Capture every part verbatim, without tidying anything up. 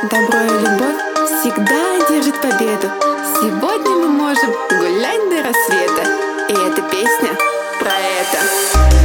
Добро и любовь всегда одержит победу. Сегодня мы можем гулять до рассвета. И эта песня про это.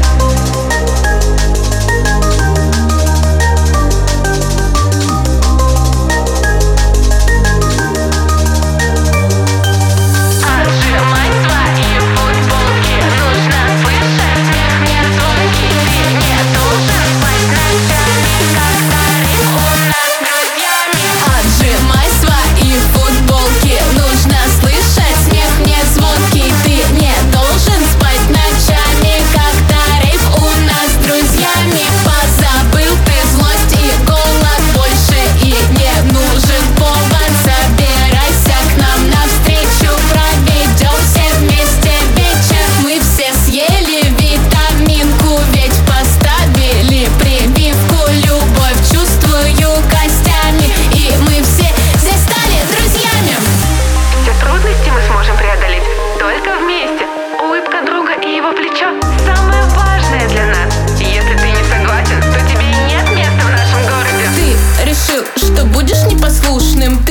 Самое важное для нас. Если ты не согласен, то тебе нет места в нашем городе. Ты решил, что будешь непослушным.